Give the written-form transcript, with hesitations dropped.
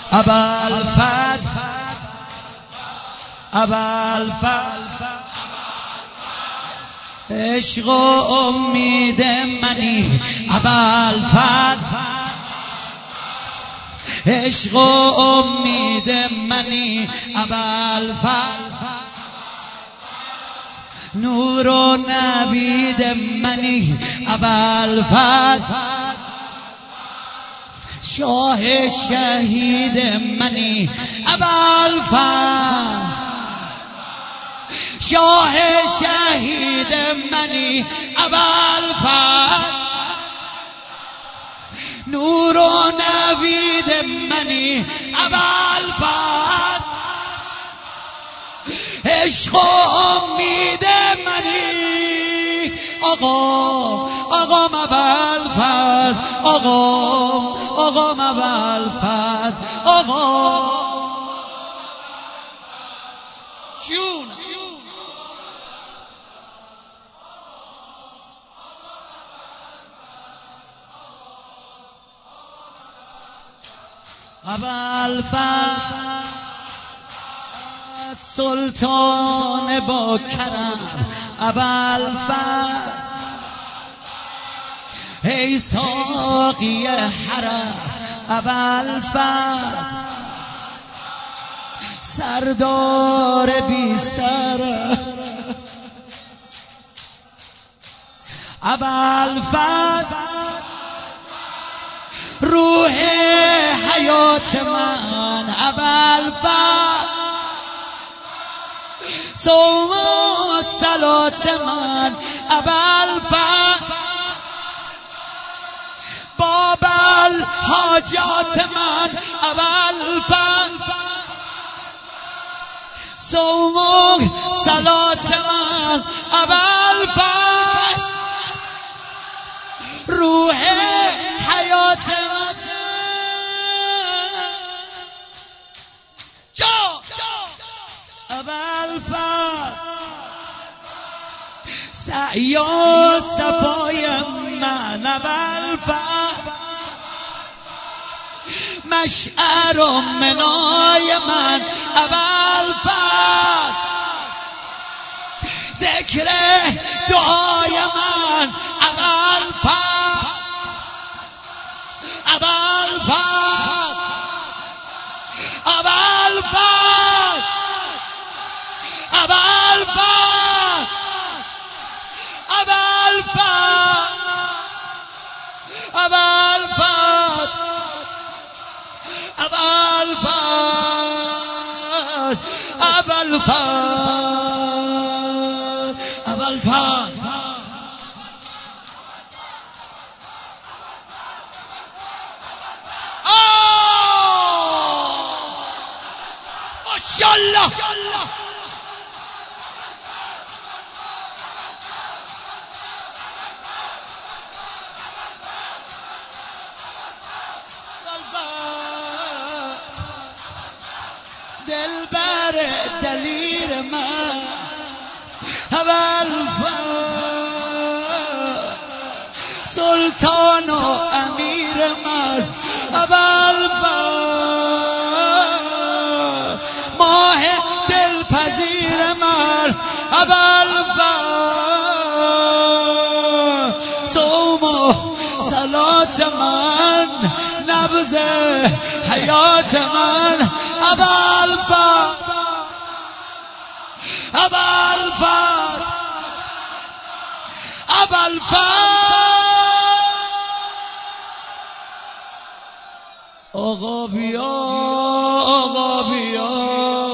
ابوالفضل ابوالفضل عشق و امید منی ابوالفضل عشق و امید منی ابوالفضل نور و نوید منی ابوالفضل شاه شهید منی ابوالفضل شاه شهید منی ابوالفضل نور و نوید منی ابوالفضل عشق و امید منی آقام ابوالفضل آقام ابوالفضل جون ابوالفضل سلطان با کرم ابوالفضل ای ساقی حرم ابوالفضل سردار بی سر ابوالفضل روح حیات من ابوالفضل صوم و صلات من ابوالفضل باب الحاجات من ابوالفضل صوم و صلات من ابوالفضل روح حیات من ابوالفضل سعی و صفای من ابوالفضل مشعر و منای من ابوالفضل ذکر دعای من ابوالفضل ابوالفضل ابوالفضل ابوالفضل ابوالفضل ابوالفضل ابوالفضل ماشاءالله دلبر دلیر من ابوالفضل سلطان و امیر من ابوالفضل ماه دلپذیر من ابوالفضل صوم و صلات من نبض حیات من ابوالفضل ابوالفضل ابوالفضل آقا بیا